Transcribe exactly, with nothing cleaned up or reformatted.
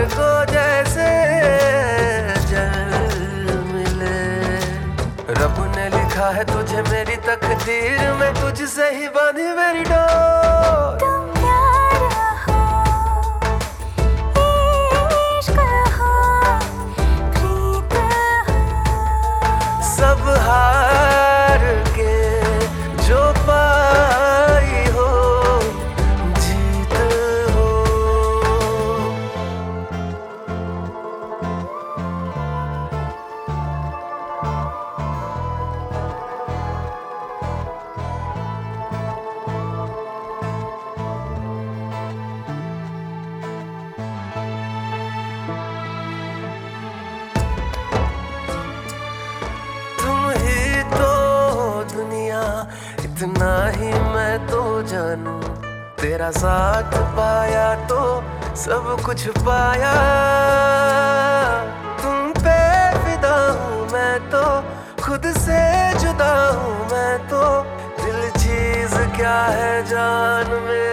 प्यार को जैसे जल मिले। रब ने लिखा है तुझे मेरी तकदीर में, तुझसे ही बांधी मेरी डोर। तुम प्यार हो, इश्क हो, प्रीत हो, सब हार के जो पाई हो जीत हो। तुम ही तो दुनिया, इतना ही मैं तो जानू। तेरा साथ पाया तो सब कुछ पाया। तुम पे फिदा हूँ मैं तो, खुद से जुदा हूँ मैं तो। दिल चीज क्या है जान में